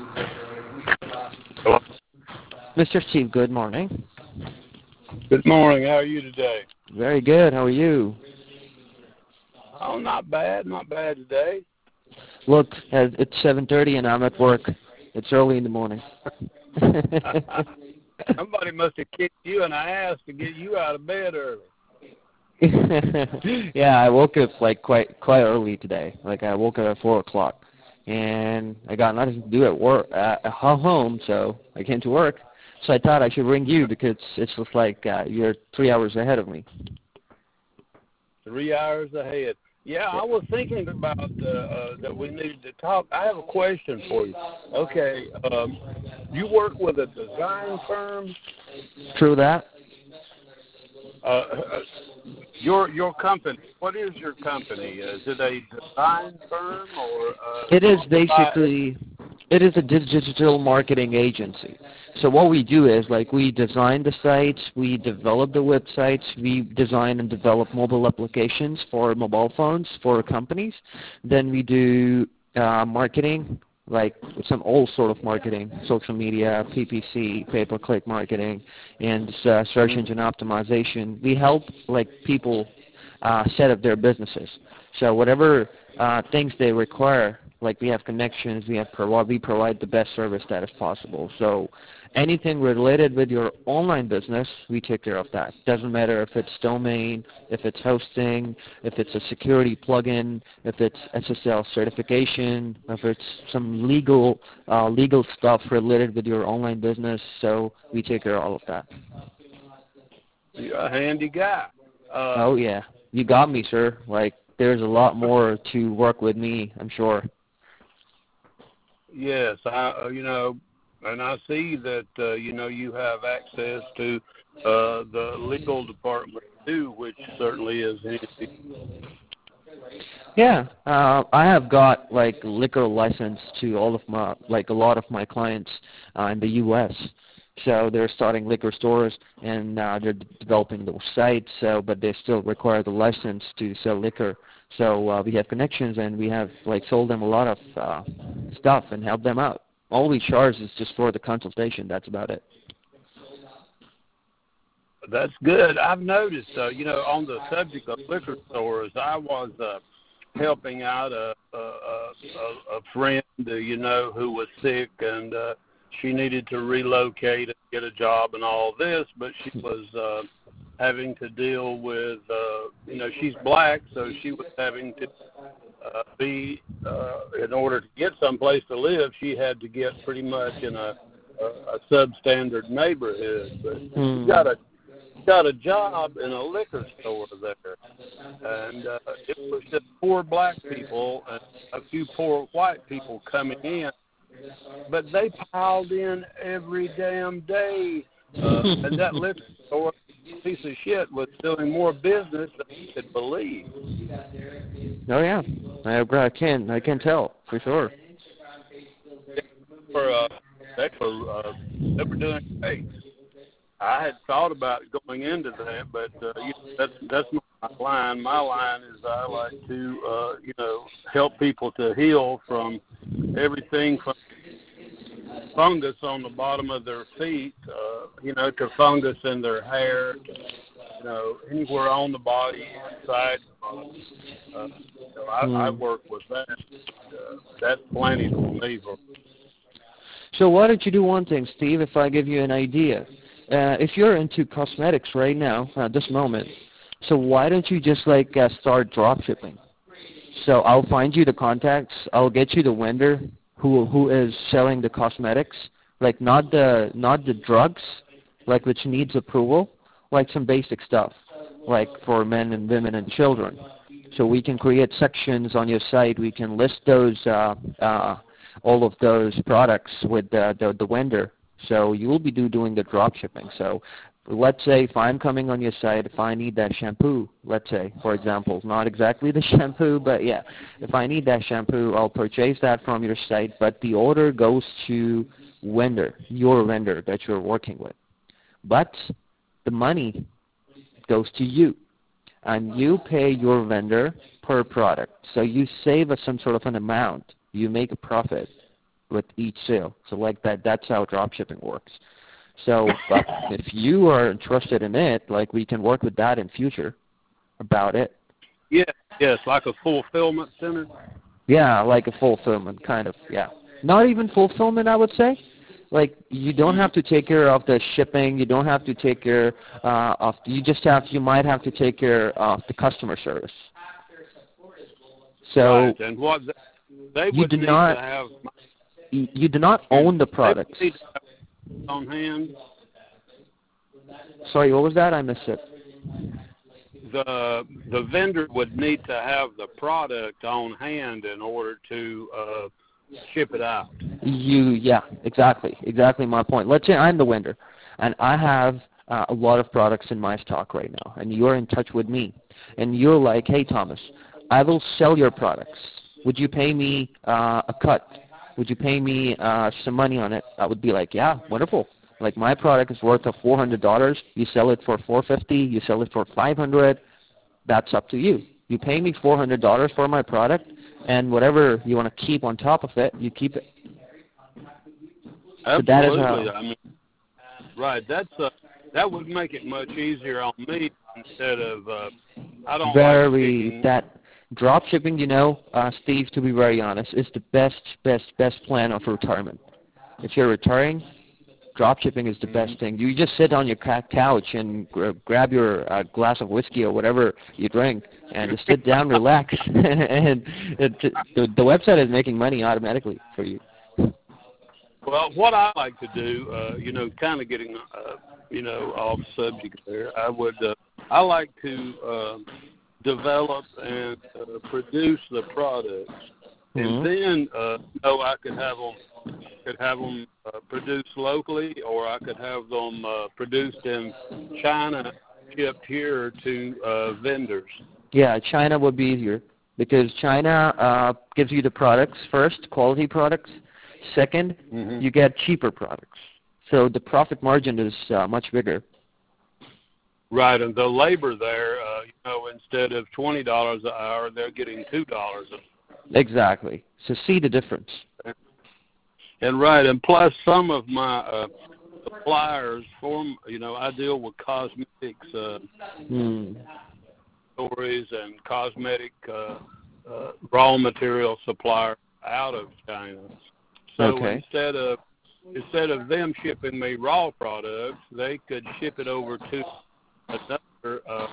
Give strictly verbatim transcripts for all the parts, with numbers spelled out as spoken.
Hello. Mister Steve, good morning. Good morning. How are you today? Very good. How are you? Oh, not bad. Not bad today. Look, uh, it's seven thirty and I'm at work. It's early in the morning. Somebody must have kicked you in the ass to get you out of bed early. Yeah, I woke up like quite quite early today. Like I woke up at four o'clock, and I got nothing to do at work at home, so I came to work. So I thought I should ring you because it's just like uh, you're three hours ahead of me. Three hours ahead. Yeah, I was thinking about uh, uh, that we needed to talk. I have a question for you. Okay, um, you work with a design firm? True that. Uh, your your company. What is your company? Is it a design firm or? Uh, It is basically, it is a digital marketing agency. So what we do is like we design the sites, we develop the websites, we design and develop mobile applications for mobile phones for companies. Then we do uh, marketing, like some all sort of marketing, social media, P P C, pay-per-click marketing, and uh, search engine optimization. We help like people uh, set up their businesses. So whatever uh, things they require, like we have connections, we have pro- we provide the best service that is possible. So anything related with your online business, we take care of that. Doesn't matter if it's domain, if it's hosting, if it's a security plugin, if it's S S L certification, if it's some legal uh, legal stuff related with your online business. So we take care of all of that. You're a handy guy. Uh, Oh yeah, you got me, sir. Like there's a lot more to work with me, I'm sure. Yes, I uh, you know, and I see that uh, you know you have access to uh, the legal department too, which certainly is handy. Yeah, uh, I have got like liquor license to all of my like a lot of my clients uh, in the U S. So they're starting liquor stores and uh, they're d- developing those sites. So, but they still require the license to sell liquor. So uh, we have connections and we have like sold them a lot of uh, stuff and helped them out. All we charge is just for the consultation. That's about it. That's good. I've noticed, uh, you know, on the subject of liquor stores, I was uh, helping out a a, a, a friend, uh, you know, who was sick and uh, she needed to relocate and get a job and all this, but she was uh, having to deal with, uh, you know, she's black, so she was having to uh, be, uh, in order to get someplace to live, she had to get pretty much in a, a, a substandard neighborhood. But she Hmm. got a got a job in a liquor store there, and uh, it was just poor black people and a few poor white people coming in, but they piled in every damn day, uh, and that liquor store piece of shit was doing more business than you could believe. Oh yeah, I agree. I can I can tell for sure. For uh, they were uh, they were doing great. I had thought about going into that, but uh, you know, that's that's not my line. My line is I like to uh, you know help people to heal from everything from fungus on the bottom of their feet, uh, you know, to fungus in their hair, to, you know, anywhere on the body, inside the body. Uh, so I, I Hmm. work with that. Uh, that's plenty for me. For, So why don't you do one thing, Steve, if I give you an idea? Uh, if you're into cosmetics right now, at this moment, so why don't you just like uh, start drop shipping? So I'll find you the contacts. I'll get you the vendor who who is selling the cosmetics, like not the not the drugs, like which needs approval, like some basic stuff, like for men and women and children. So we can create sections on your site. We can list those uh, uh, all of those products with the, the the vendor. So you will be do, doing the drop shipping. So let's say if I'm coming on your site, if I need that shampoo, let's say, for example, not exactly the shampoo, but yeah, if I need that shampoo, I'll purchase that from your site, but the order goes to vendor, your vendor that you're working with. But the money goes to you, and you pay your vendor per product. So you save us some sort of an amount. You make a profit. with each sale. So like that, that's how drop shipping works. So but if you are interested in it, like we can work with that in future about it. Yeah, yes, like a fulfillment center. Yeah, like a fulfillment kind of, yeah. Not even fulfillment, I would say. Like you don't have to take care of the shipping. You don't have to take care uh, of. You just have. You might have to take care of the customer service. So right, and what they, they you would do need not. to have. You, you do not own the products. They would need to have on hand. Sorry, what was that? I missed it. The the vendor would need to have the product on hand in order to uh, ship it out. You, yeah, exactly, exactly my point. Let's say I'm the vendor, and I have uh, a lot of products in my stock right now, and you're in touch with me, and you're like, hey, Thomas, I will sell your products. Would you pay me uh, a cut? Would you pay me uh, some money on it? I would be like, yeah, wonderful. Like my product is worth of four hundred dollars. You sell it for four hundred fifty dollars. You sell it for five hundred dollars. That's up to you. You pay me four hundred dollars for my product, and whatever you want to keep on top of it, you keep it. Absolutely. So that is how. I mean, right. That's a, that would make it much easier on me instead of uh, I don't very like picking, that drop shipping. You know, uh, Steve. To be very honest, is the best, best, best plan of retirement. If you're retiring, drop shipping is the mm-hmm. best thing. You just sit on your couch and gra- grab your uh, glass of whiskey or whatever you drink, and just sit down, relax, and it, the, the website is making money automatically for you. Well, what I like to do, uh, you know, kind of getting, uh, you know, off subject there, I would, uh, I like to uh, develop and uh, produce the products, mm-hmm. and then, uh, you know, I could have them, could have them uh, produced locally, or I could have them uh, produced in China, shipped here to uh, vendors. Yeah, China would be easier because China uh, gives you the products first, quality products. Second, mm-hmm. you get cheaper products. So the profit margin is uh, much bigger. Right, and the labor there, uh, you know, instead of twenty dollars an hour, they're getting two dollars an hour. Exactly. So see the difference. And, and right, and plus some of my uh, suppliers, form, you know, I deal with cosmetics, uh, mm. stories and cosmetic uh, uh, raw material supplier out of China. So okay. instead of instead of them shipping me raw products, they could ship it over to another uh,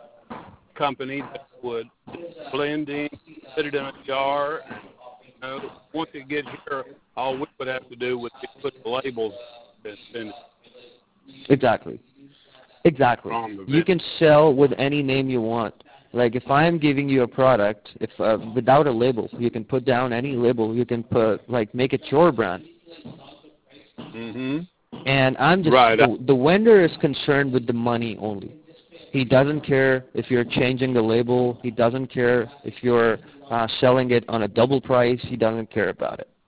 company that would blend in, put it in a jar. And, you know, once it gets here, all we would have to do was put the labels and send it. Exactly. Exactly. You can sell with any name you want. Like if I'm giving you a product, if uh, without a label, you can put down any label. You can put like make it your brand. Mhm. And I'm just right. the, the vendor is concerned with the money only. He doesn't care if you're changing the label. He doesn't care if you're uh, selling it on a double price. He doesn't care about it.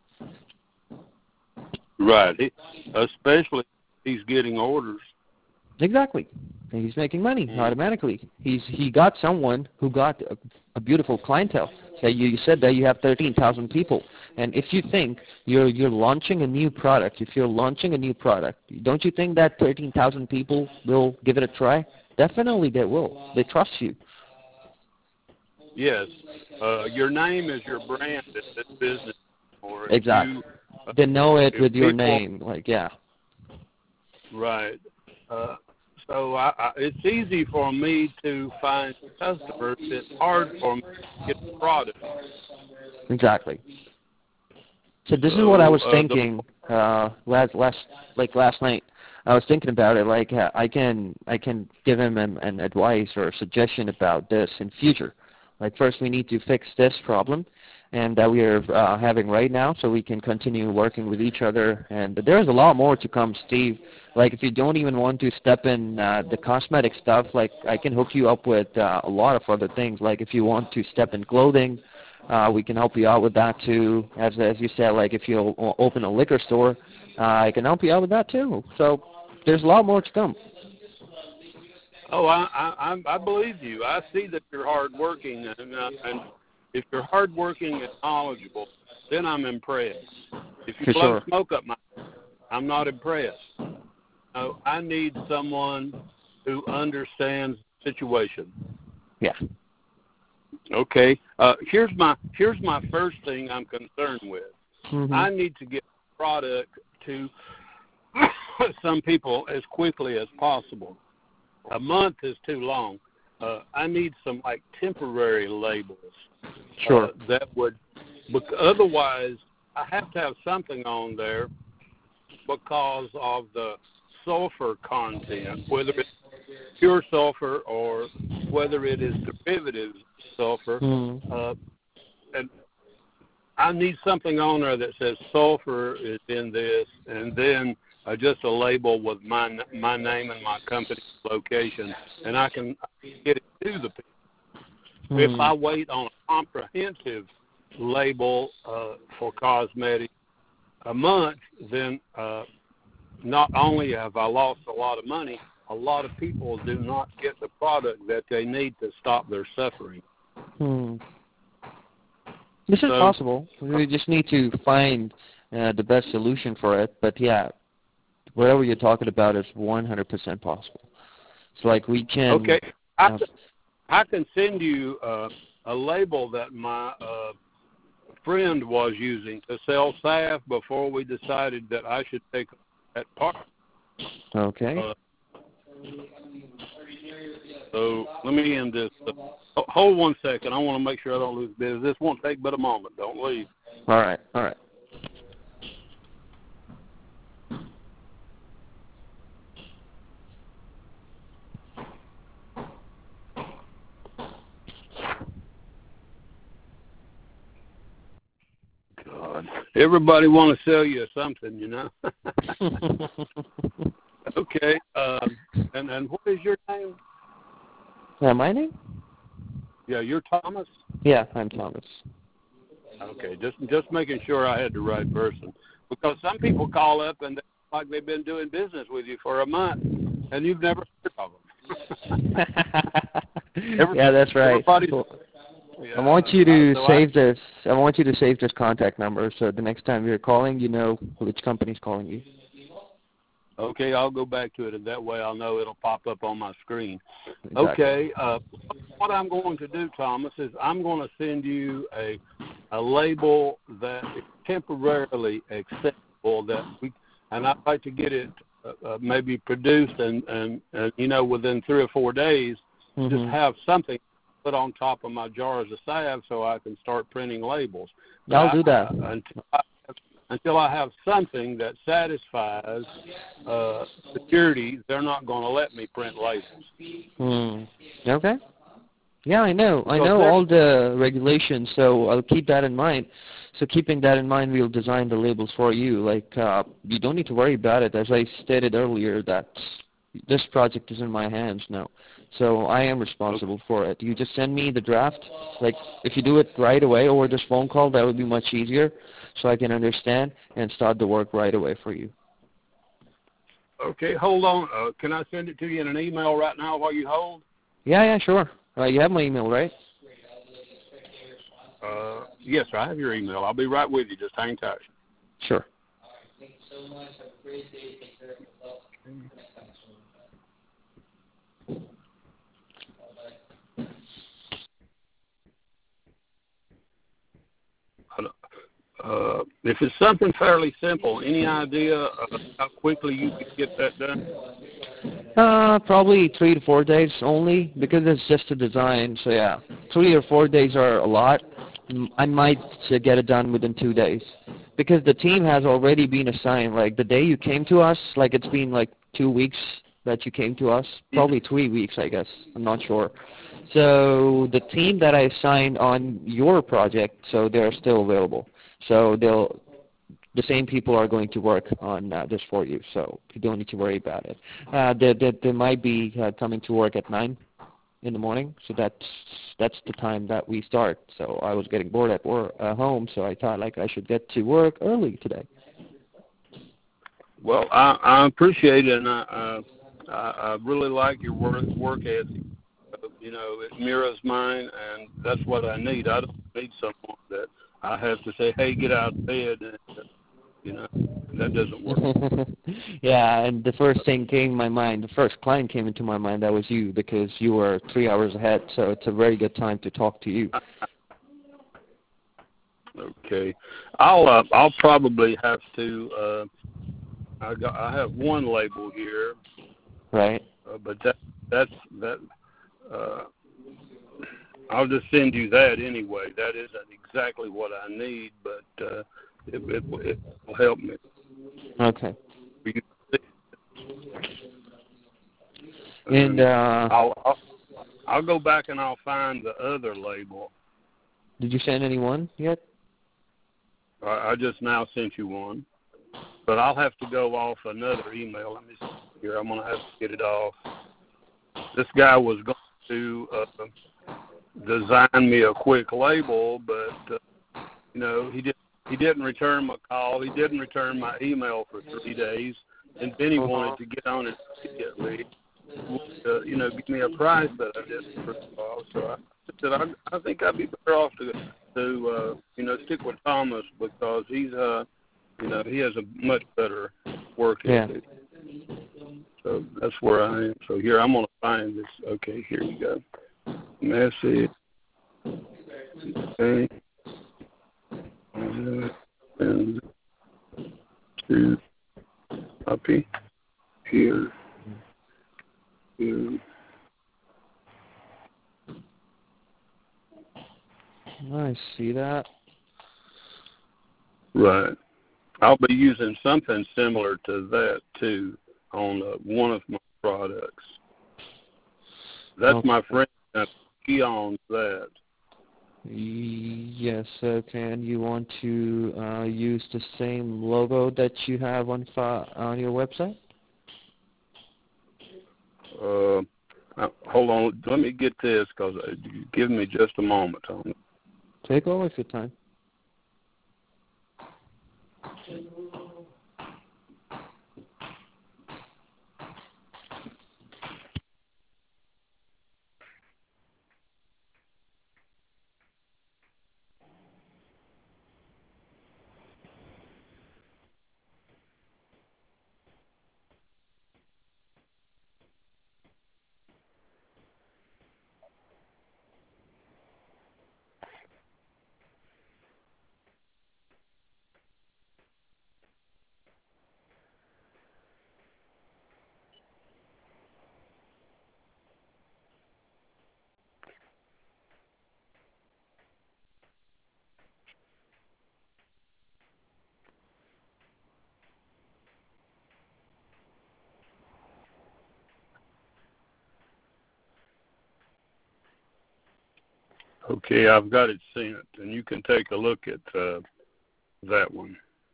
Right. He, especially if he's getting orders. Exactly. And he's making money mm. automatically. He's he got someone who got a, a beautiful clientele. So you, you said that you have thirteen thousand people, and if you think you're you're launching a new product, if you're launching a new product, don't you think that thirteen thousand people will give it a try? Definitely, they will. They trust you. Yes. Uh, your name is your brand in this business. Or exactly. You, uh, they know it with your people, name. Like yeah. Right. Uh, So I, I, it's easy for me to find customers. It's hard for me to get the product. Exactly. So this so, is what I was uh, thinking the, uh, last last like last night. I was thinking about it. Like uh, I can I can give him an, an advice or a suggestion about this in future. Like first we need to fix this problem, and that we are uh, having right now, so we can continue working with each other. And there's a lot more to come, Steve. Like if you don't even want to step in uh, the cosmetic stuff, like I can hook you up with uh, a lot of other things. Like if you want to step in clothing, uh, we can help you out with that too. As as you said, like if you open a liquor store, uh, I can help you out with that too. So there's a lot more to come. Oh, I I, I believe you. I see that you're hardworking, and uh, and if you're hardworking and knowledgeable, then I'm impressed. If you For blow sure. smoke up my, I'm not impressed. No, I need someone who understands the situation. Yeah. Okay. Uh, here's my here's my first thing I'm concerned with. Mm-hmm. I need to get product to some people as quickly as possible. A month is too long. Uh, I need some like temporary labels. Sure. Uh, that would, because otherwise I have to have something on there because of the sulfur content, whether it's pure sulfur or whether it is derivative sulfur. Mm. Uh, and I need something on there that says sulfur is in this, and then uh, just a label with my my name and my company's location, and I can get it to the people. Mm. If I wait on a comprehensive label uh, for cosmetics a month, then uh, not only have I lost a lot of money, a lot of people do not get the product that they need to stop their suffering. Hmm. This is So- possible. We just need to find uh, the best solution for it. But yeah, whatever you're talking about is one hundred percent possible. It's like we can. Okay, I uh, can, I can send you uh, a label that my uh, friend was using to sell salve before we decided that I should take that part. Okay. Uh, so let me end this. Uh, hold one second. I want to make sure I don't lose business. This won't take but a moment. Don't leave. All right. All right. God, everybody want to sell you something, you know. Okay. Um, and and what is your name? Yeah, my name? Yeah, you're Thomas. Yeah, I'm Thomas. Okay, just just making sure I had the right person, because some people call up and they like they've been doing business with you for a month and you've never heard of them. Every, yeah, that's right. everybody's- Well, yeah, I want you to so save I, this. I want you to save this contact number, so the next time you're calling, you know which company's calling you. Okay, I'll go back to it, and that way I'll know it'll pop up on my screen. Exactly. Okay, uh, what I'm going to do, Thomas, is I'm going to send you a a label that is temporarily acceptable. That we, and I'd like to get it uh, uh, maybe produced, and and uh, you know within three or four days, Mm-hmm. just have something put on top of my jars of salve so I can start printing labels. I'll I, do that. I, until I Until I have something that satisfies uh, security, they're not going to let me print labels. Hmm. Okay. Yeah, I know. I Because know they're- all the regulations, so I'll keep that in mind. So keeping that in mind, we'll design the labels for you. Like, uh, you don't need to worry about it. As I stated earlier, that this project is in my hands now. So I am responsible for it. You just send me the draft. Like, if you do it right away over this phone call, that would be much easier, so I can understand and start the work right away for you. Okay, hold on. Uh, can I send it to you in an email right now while you hold? Yeah, yeah, sure. Uh, you have my email, right? Uh, yes, I have your email. I'll be right with you. Just hang tight. Sure. Uh, if it's something fairly simple, any idea uh, how quickly you could get that done? Uh, probably three to four days only, because it's just a design. So yeah, three or four days are a lot. Mm, I might uh, get it done within two days, because the team has already been assigned. Like the day you came to us, like it's been like two weeks that you came to us, probably three weeks, I guess. I'm not sure. So the team that I assigned on your project, so they're still available. So they'll the same people are going to work on uh, this for you, so you don't need to worry about it. Uh, they, they, they might be uh, coming to work at nine in the morning, so that's that's the time that we start. So I was getting bored at work, uh, home, so I thought like I should get to work early today. Well, I, I appreciate it, and I, uh, I, I really like your work work ethic. Uh, you know, it mirrors mine, and that's what I need. I don't need someone that I have to say, "Hey, get out of bed." And, You know, that doesn't work. Yeah, and the first thing came to my mind, the first client came into my mind, that was you, because you were three hours ahead, so it's a very good time to talk to you. Okay, I'll uh, I'll probably have to. Uh, I got I have one label here, right? uh, but that that's that. Uh, I'll just send you that anyway. That isn't exactly what I need, but uh, it, it it will help me. Okay. And, and uh, I'll, I'll I'll go back and I'll find the other label. Did you send anyone yet? I, I just now sent you one, but I'll have to go off another email. Let me see here. I'm gonna have to get it off. This guy was going to uh, design me a quick label, but uh, you know he did he didn't return my call. He didn't return my email for three days, and then he wanted to get on it immediately. Uh, you know, give me a price that I didn't for a while. So I said I, I think I'd be better off to to uh, you know stick with Thomas, because he's uh you know he has a much better work ethic. Yeah. So that's where I am. So here I'm gonna find this. Okay, here you go. Message. Okay. And to copy here. Here. I see that. Right. I'll be using something similar to that too on uh, one of my products. That's Okay. my friend. He owns that. Yes, okay. And you want to uh, use the same logo that you have on fi- on your website? Uh, uh, hold on. Let me get this, because uh, give me just a moment on it. Take all of your time. Okay, I've got it sent, and you can take a look at uh, that one.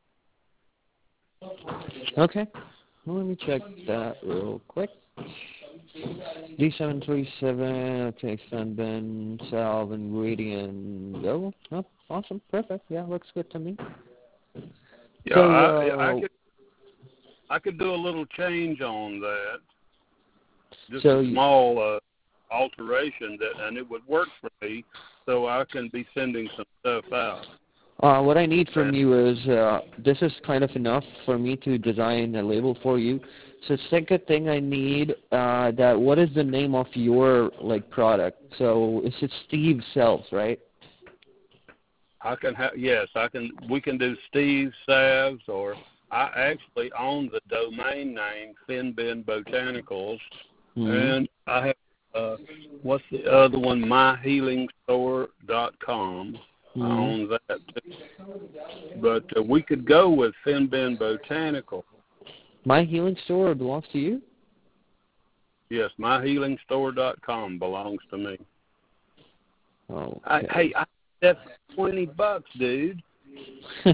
Okay. Well, let me check that real quick. D seven three seven, okay, Sunben, Salve, Ingredient, go. Oh, awesome, perfect. Yeah, looks good to me. Yeah, So, I, uh, I could I could do a little change on that, just so a small uh, alteration, that, and it would work for me, so I can be sending some stuff out. Uh, what I need from you is, uh, this is kind of enough for me to design a label for you. So second thing I need, uh, that what is the name of your, like, product? So is it Steve Sells, right? I can have, yes, I can, we can do Steve Salves, or I actually own the domain name Finben Botanicals, mm-hmm. and I have, uh, what's the other one, my healing store dot com. Mm-hmm. I own that too. But uh, we could go with Finben Botanical. My Healing Store belongs to you? Yes, my healing store dot com belongs to me. Oh, okay. Hey, I, that's twenty bucks, dude. uh,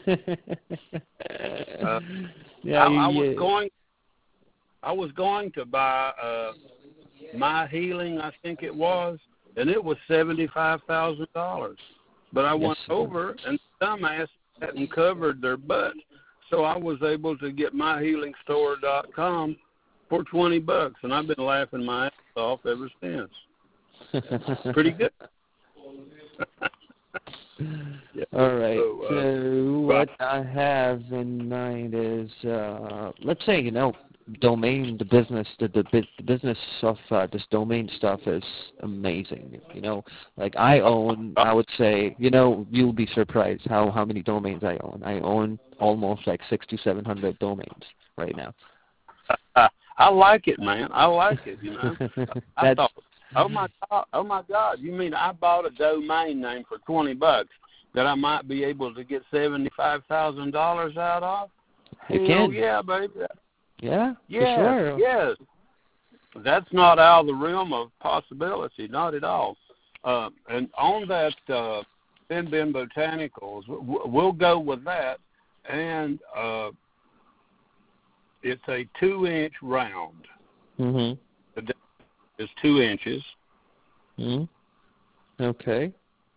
yeah, I, you, I was yeah. going. I was going to buy uh, My Healing, I think it was, and it was seventy-five thousand dollars. But I yes, went sir. over, and dumbass hadn't covered their butt, so I was able to get my healing store dot com for twenty bucks, and I've been laughing my ass off ever since. Pretty good. Yeah. All right. So, uh, So what I have in mind is, uh, let's say, you know, domain, the business, the the, bus- the business of uh, this domain stuff is amazing. You know, like I own, I would say, you know, you'll be surprised how how many domains I own. I own almost like six to seven hundred domains right now. I, I like it, man. I like it. You know, I That's thought, oh my God, oh my God, you mean I bought a domain name for twenty bucks that I might be able to get seventy-five thousand dollars out of? you Hell can. yeah, baby. Yeah, Yes, for sure. yes. That's not out of the realm of possibility, not at all. Uh, and on that uh, Fin Bin Botanicals, w- we'll go with that. And uh, it's a two-inch round. Mhm. It's two inches. Mhm. Okay.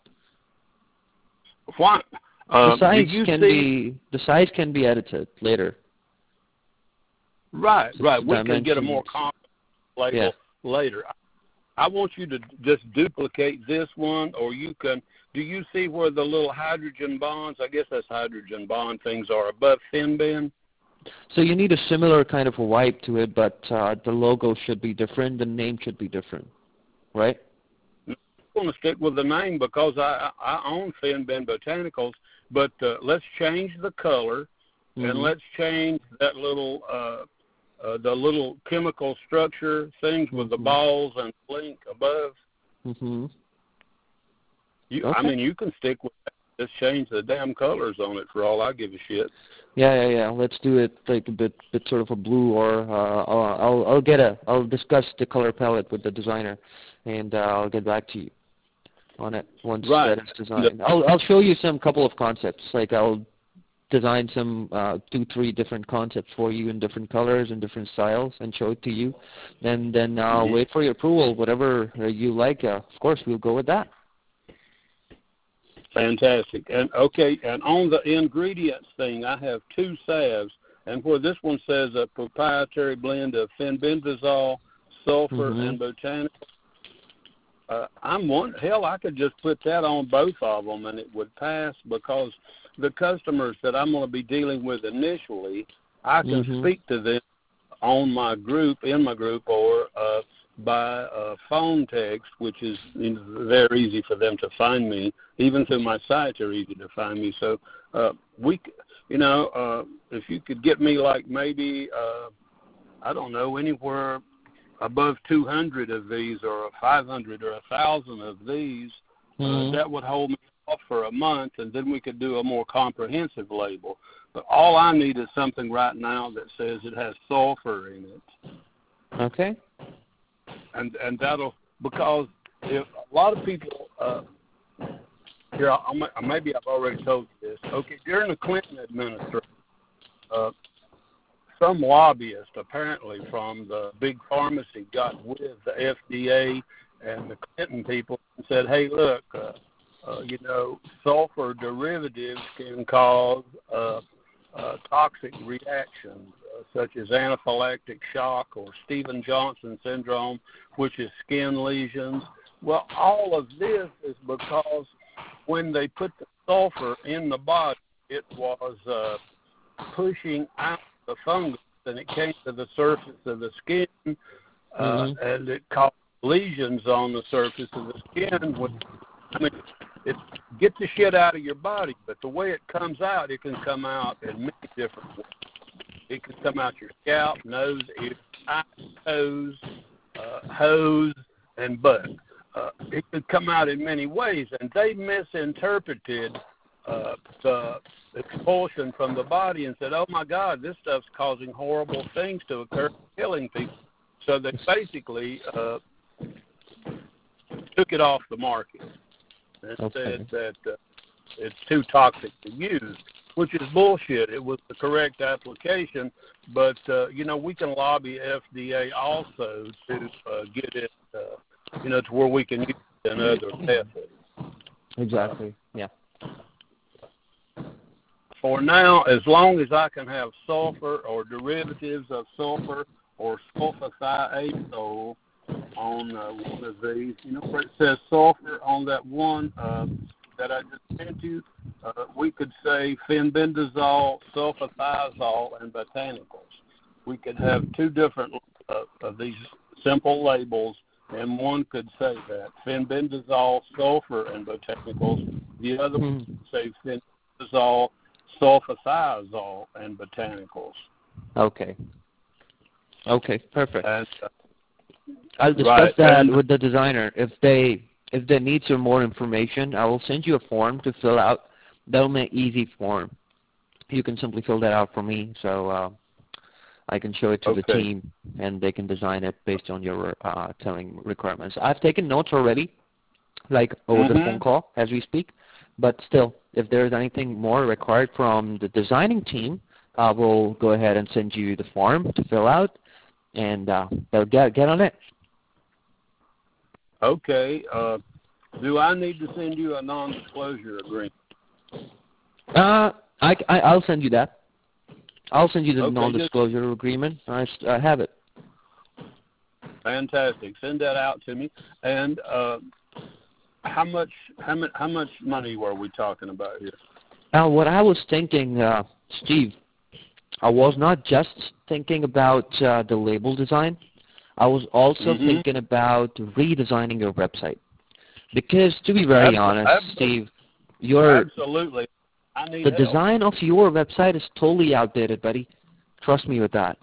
Why? The Uh, size do you can see? be the size can be edited later. Right, Just right. the We can get a more dimensions. confident label Yeah. later. I want you to just duplicate this one, or you can. Do you see where the little hydrogen bonds? I guess that's hydrogen bond things are above Fin Bin. So you need a similar kind of a wipe to it, but uh, the logo should be different. The name should be different, right? I'm going to stick with the name because I I own Fin Bin Botanicals, but uh, let's change the color, Mm-hmm. and let's change that little uh, uh, the little chemical structure things with the Mm-hmm. balls and link above. Mm-hmm. You, Okay. I mean, you can stick with that. Just change the damn colors on it for all I give a shit. Yeah, yeah, yeah. Let's do it like a bit, bit sort of a blue, or uh, I'll, I'll, I'll get a, I'll discuss the color palette with the designer, and uh, I'll get back to you on it once Right. that is designed. I'll, I'll show you some couple of concepts. Like I'll design some uh, two, three different concepts for you in different colors and different styles, and show it to you. And then I'll Mhm. wait for your approval. Whatever uh, you like, uh, of course, we'll go with that. Fantastic. And okay, and on the ingredients thing, I have two salves, and where this one says a proprietary blend of fenbendazole, sulfur, Mm-hmm. and botanical. Uh, I'm one. Hell, I could just put that on both of them, and it would pass because the customers that I'm going to be dealing with initially, I can Mm-hmm. speak to them on my group, in my group, or uh, by uh, phone text, which is you know, very easy for them to find me. Even through my sites are easy to find me. So uh, we, you know, uh, if you could get me like maybe, uh, I don't know, anywhere above two hundred of these, or five hundred, or one thousand of these, Mm-hmm. uh, that would hold me off for a month, and then we could do a more comprehensive label. But all I need is something right now that says it has sulfur in it. Okay. And and that'll, because if a lot of people, uh, here, I, I, maybe I've already told you this. Okay, during the Clinton administration, uh, some lobbyist apparently from the big pharmacy got with the F D A and the Clinton people and said, hey, look, uh, uh, you know, sulfur derivatives can cause uh, uh, toxic reactions, uh, such as anaphylactic shock or Stevens-Johnson syndrome, which is skin lesions. Well, all of this is because when they put the sulfur in the body, it was uh, pushing out the fungus, and it came to the surface of the skin, uh, Mm-hmm. and it caused lesions on the surface of the skin. Which, I mean, it gets the shit out of your body, but the way it comes out, it can come out in many different ways. It can come out your scalp, nose, ears, eyes, toes, uh, hose, and butt. Uh, it could come out in many ways, and they misinterpreted uh, the expulsion from the body and said, oh, my God, this stuff's causing horrible things to occur, killing people. So they basically uh, took it off the market and Okay. said that uh, it's too toxic to use, which is bullshit. It was the correct application, but, uh, you know, we can lobby F D A also to uh, get it, uh, you know, to where we can use it in other methods. Exactly. Yeah. For now, as long as I can have sulfur or derivatives of sulfur or sulfathiazole on uh, one of these, you know where it says sulfur on that one, uh, that I just sent you, uh, we could say fenbendazole, sulfathiazole, and botanicals. We could have two different uh, of these simple labels, and one could say that fenbendazole, sulfur, and botanicals. The other one would say fenbendazole, sulfathiazole, and botanicals. Okay. Okay, perfect. And, uh, I'll discuss right, that and, with the designer. If they if they need some more information, I will send you a form to fill out. That'll be an easy form. You can simply fill that out for me, so uh, I can show it to okay. the team, and they can design it based on your uh, telling requirements. I've taken notes already, like over mm-hmm. the phone call as we speak. But still, if there's anything more required from the designing team, I will go ahead and send you the form to fill out, and uh, they'll get get on it. Okay. Uh, do I need to send you a non-disclosure agreement? Uh, I, I, I'll send you that. I'll send you the okay, non-disclosure just, agreement. I, I have it. Fantastic. Send that out to me. And uh, how much how much how much money were we talking about here? Now, what I was thinking, uh, Steve, I was not just thinking about uh, the label design. I was also mm-hmm. thinking about redesigning your website. Because to be very Absolutely. honest, Steve, your Absolutely. I need the help. design of your website is totally outdated, buddy. Trust me with that.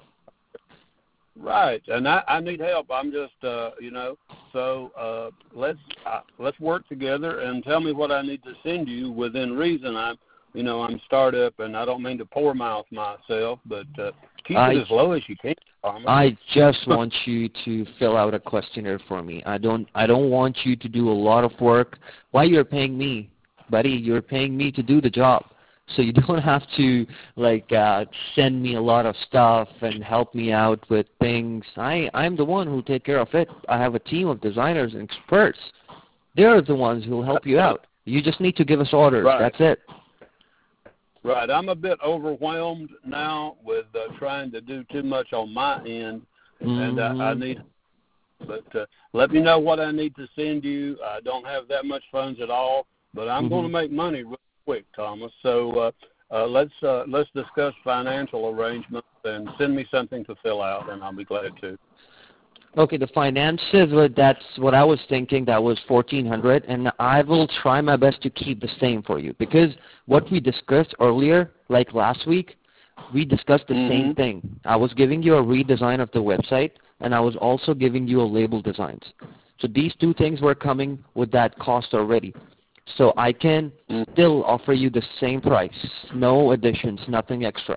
Right, and I, I need help. I'm just, uh, you know, so uh, let's uh, let's work together and tell me what I need to send you within reason. I'm, you know, I'm startup, and I don't mean to poor mouth myself, but uh, keep I, it as low as you can, Thomas. I just want you to fill out a questionnaire for me. I don't I don't want you to do a lot of work. Why you're paying me, buddy? You're paying me to do the job. So you don't have to like uh, send me a lot of stuff and help me out with things. I I'm the one who'll take care of it. I have a team of designers and experts. They're the ones who'll help you out. You just need to give us orders. Right. That's it. Right. I'm a bit overwhelmed now with uh, trying to do too much on my end, mm-hmm. and uh, I need. But uh, let me know what I need to send you. I don't have that much funds at all, but I'm mm-hmm. going to make money real quick, Thomas. So uh, uh, let's uh, let's discuss financial arrangements and send me something to fill out, and I'll be glad to. Okay, the finances, that's what I was thinking. That was fourteen hundred dollars, and I will try my best to keep the same for you because what we discussed earlier, like last week, we discussed the mm-hmm. same thing. I was giving you a redesign of the website, and I was also giving you a label designs. So these two things were coming with that cost already. So I can still offer you the same price, no additions, nothing extra.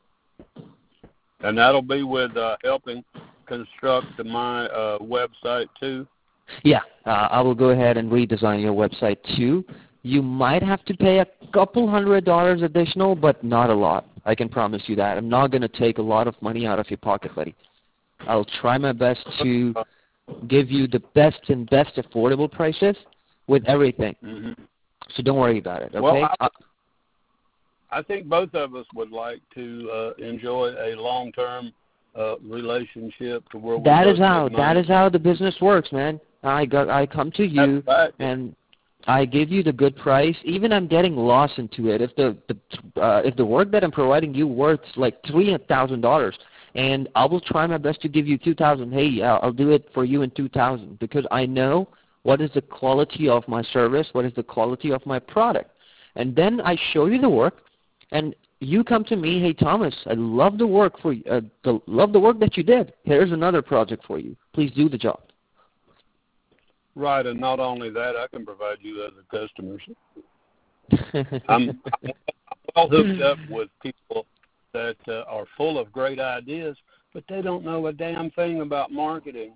And that'll be with uh, helping construct my uh, website too? Yeah, uh, I will go ahead and redesign your website too. You might have to pay a couple hundred dollars additional, but not a lot. I can promise you that. I'm not going to take a lot of money out of your pocket, buddy. I'll try my best to give you the best and best affordable prices with everything. Mm-hmm. So don't worry about it, okay? Well, I, I think both of us would like to uh, enjoy a long-term uh, relationship to where we that is both how make that money. is how the business works, man. I got I come to you right. and I give you the good price. Even I'm getting lost into it. If the, the uh, if the work that I'm providing you worth like three thousand dollars, and I will try my best to give you two thousand. Hey, uh, I'll do it for you in two thousand because I know what is the quality of my service, what is the quality of my product, and then I show you the work, and you come to me. Hey, Thomas, I love the work for you. Uh, the, love the work that you did. Here's another project for you. Please do the job. Right, and not only that, I can provide you other customers. I'm, I'm well hooked up with people that uh, are full of great ideas, but they don't know a damn thing about marketing.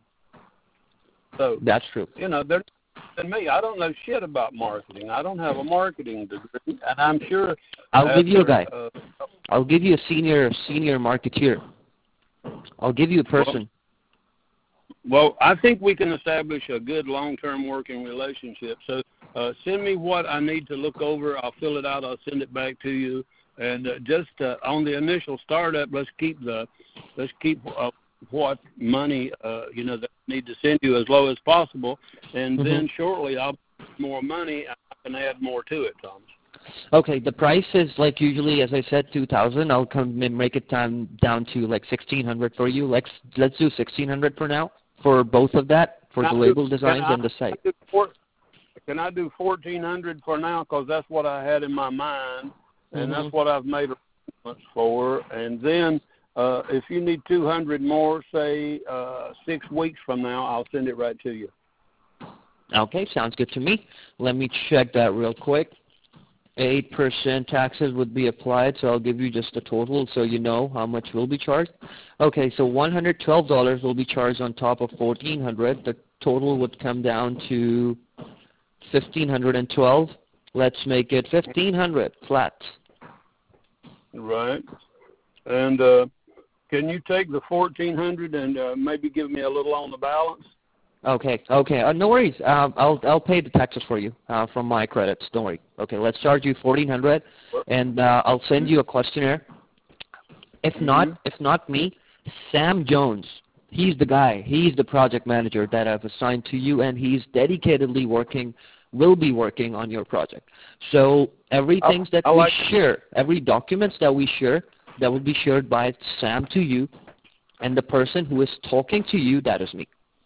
So that's true. You know, they're than me. I don't know shit about marketing. I don't have a marketing degree, and I'm sure. I'll after, give you a guy. Uh, I'll give you a senior senior marketeer. I'll give you a person. Well, well, I think we can establish a good long-term working relationship. So uh, send me what I need to look over. I'll fill it out. I'll send it back to you. And uh, just uh, on the initial startup, let's keep the let's keep uh, what money uh, you know that I need to send you as low as possible, and mm-hmm. then shortly I'll put more money. can add more to it, Thomas. Okay, the price is like usually, as I said, two thousand. I'll come and make it down down to like sixteen hundred for you. Let's let's do sixteen hundred for now for both of that, for Can the I label do, designs I, and the site. Can I do, four, can I do fourteen hundred for now? Because that's what I had in my mind, and Mm-hmm. that's what I've made arrangements for. And then uh, if you need two hundred more, say uh, six weeks from now, I'll send it right to you. Okay, sounds good to me. Let me check that real quick. eight percent taxes would be applied, so I'll give you just the total so you know how much will be charged. Okay, so one hundred twelve dollars will be charged on top of fourteen hundred dollars. The total would come down to fifteen hundred twelve dollars. Let's make it fifteen hundred dollars flat. Right. And uh, can you take the fourteen hundred dollars and uh, maybe give me a little on the balance? Okay, okay, uh, no worries. Uh, I'll I'll pay the taxes for you uh, from my credits. Don't worry. Okay, let's charge you fourteen hundred, and uh, I'll send you a questionnaire. If Mm-hmm. not, if not me, Sam Jones. He's the guy. He's the project manager that I've assigned to you, and he's dedicatedly working, will be working on your project. So everything that I we like share, every documents that we share, that will be shared by Sam to you, and the person who is talking to you, that is me.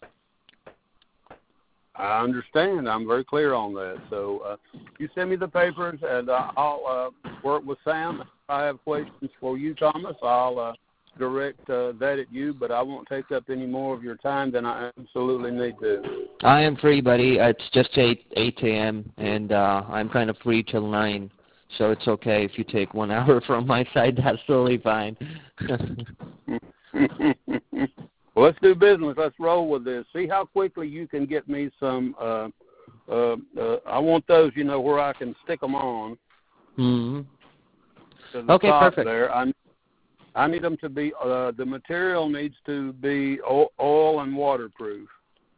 I understand. I'm very clear on that. So uh, you send me the papers, and uh, I'll uh, work with Sam. If I have questions for you, Thomas, I'll uh, direct uh, that at you, but I won't take up any more of your time than I absolutely need to. I am free, buddy. It's just eight a.m., and uh, I'm kind of free till nine, so it's okay if you take one hour from my side. That's totally fine. Well, let's do business. Let's roll with this. See how quickly you can get me some. Uh, uh, uh, I want those, you know, where I can stick them on. Mm-hmm. To the Okay, top perfect. there. I, I need them to be. Uh, the material needs to be oil, oil and waterproof.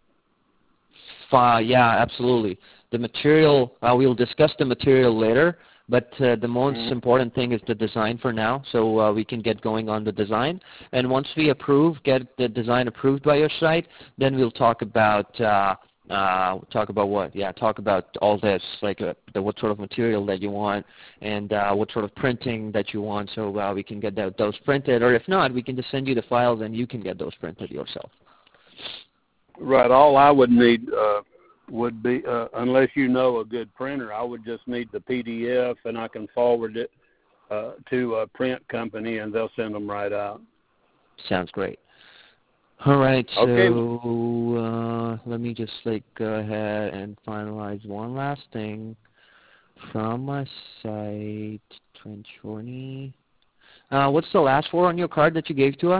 Uh, yeah, absolutely. The material. Uh, we'll discuss the material later. But uh, the most mm-hmm. important thing is the design for now, so uh, we can get going on the design. And once we approve, get the design approved by your site, then we'll talk about uh, uh, talk about what? Yeah, talk about all this, like uh, the, what sort of material that you want and uh, what sort of printing that you want, so uh, we can get that, those printed. Or if not, we can just send you the files and you can get those printed yourself. Right. All I would need. Uh would be, uh, unless you know a good printer, I would just need the P D F, and I can forward it uh, to a print company, and they'll send them right out. Sounds great. All right, so okay. uh, let me just like go ahead and finalize one last thing from my site, twenty twenty. Uh, what's the last four on your card that you gave to us?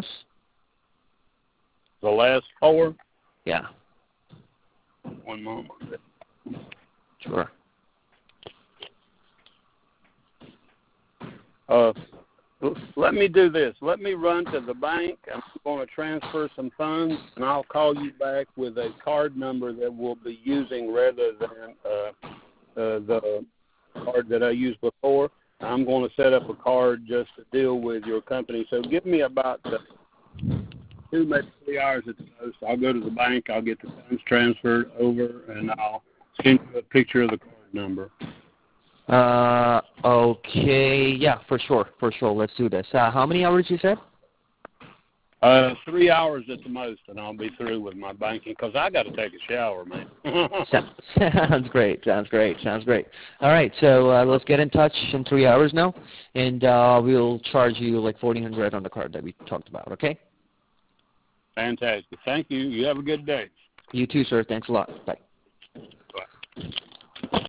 The last four? Yeah. One moment. Sure. Uh, let me do this. Let me run to the bank. I'm going to transfer some funds, and I'll call you back with a card number that we'll be using rather than uh, uh, the card that I used before. I'm going to set up a card just to deal with your company. So give me about uh, two, maybe three hours at the most. I'll go to the bank. I'll get the funds transferred over, and I'll send you a picture of the card number. Uh, okay. Yeah, for sure. For sure. Let's do this. Uh, how many hours you said? Uh, three hours at the most, and I'll be through with my banking because I got to take a shower, man. Sounds great. Sounds great. Sounds great. All right, so uh, let's get in touch in three hours now, and uh, we'll charge you like fourteen hundred on the card that we talked about. Okay? Fantastic. Thank you. You have a good day. You too, sir. Thanks a lot. Bye. Bye.